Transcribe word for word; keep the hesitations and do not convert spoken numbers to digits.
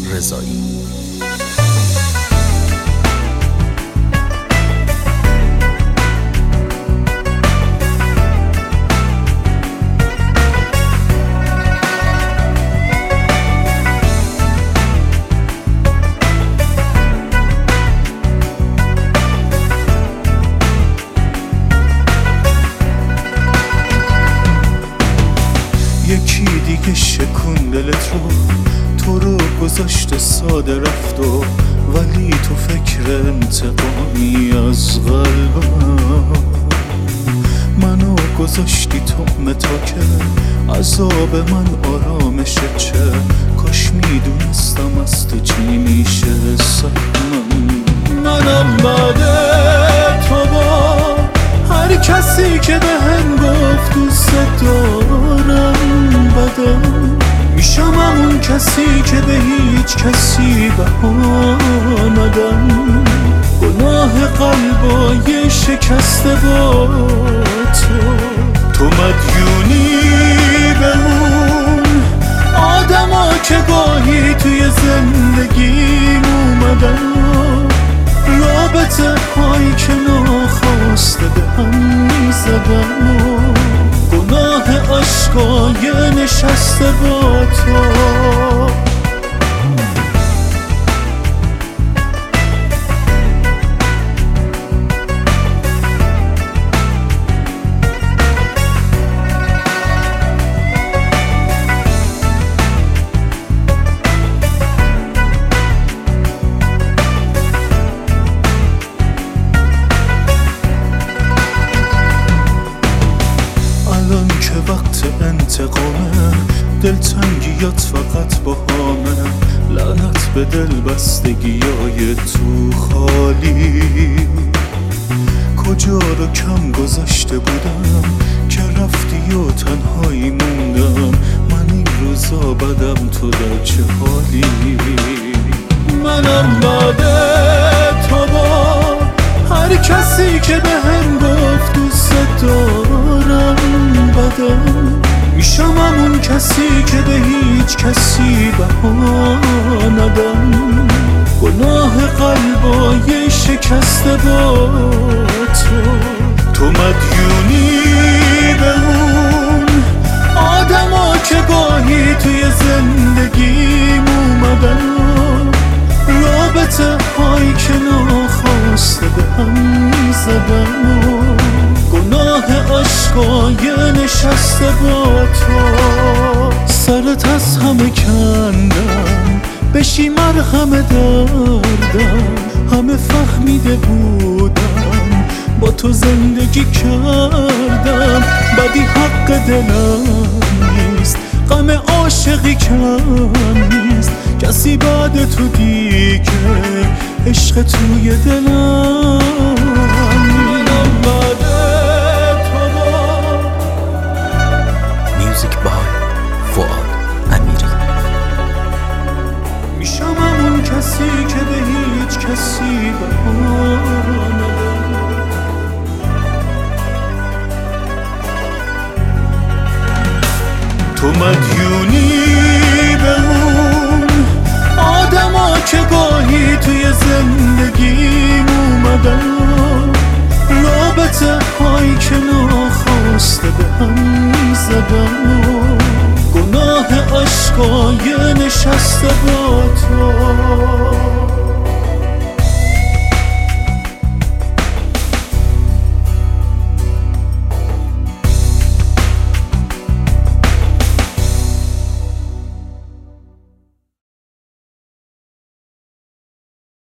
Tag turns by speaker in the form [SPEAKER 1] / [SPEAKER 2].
[SPEAKER 1] رضایی.
[SPEAKER 2] یکی دیگه شکون دلت رو، تو رو گذاشته ساده رفت و ولی تو فکر انتقامی از قلبم. منو گذاشتی تو متا که عذاب من آرامشه، چه کاش میدونستم از تو چی میشه سهمم. منم بعد تو با هر کسی که به هم گفت دوست دارم بدم، میشم همون کسی که به هیچ کسی بها ندم. گناه قلبای شکسته با تو، تو مدیونی به اون آدما که گاهی توی زندگیم اومدن، رابطه هایی که ناخواسته به هم میزدن، گناه عشقای نشسته با تو. وقت انتقامه، دلتنگیات فقط با همه، لعنت به دل بستگیای تو خالی. کجا رو کم گذاشته بودم که رفتی و تنهایی موندم، من این روزا بدم تو در چه حالی. منم بعد تو با هر کسی که به هم گفت دوست دارم بدم، میشم همون کسی که به هیچ کسی بها ندم. گناه قلبای شکسته با تو، تو مدیونی به اون آدما که گاهی توی زندگیم اومدن، رابطه هایی که ناخواسته به هم میزدن، گناه عشقای نشسته با تو. سرت از همه کندم بشی مرهم دردم، همه فهمیده بودم با تو زندگی کردم. بدی حق دلم نیست، غم عاشقی کم نیست، کسی بعد تو دیگه عشق توی دلم. منم بعد تو با
[SPEAKER 1] میوزیک بای فؤاد امیری.
[SPEAKER 2] میشم همون کسی که به هیچ کسی بها ندم. تو مدیونی به اون آدما که گاهی توی زندگیم اومدن، رابطه هایی که ناخواسته به هم میزدن، گناه عشقای نشسته با تو.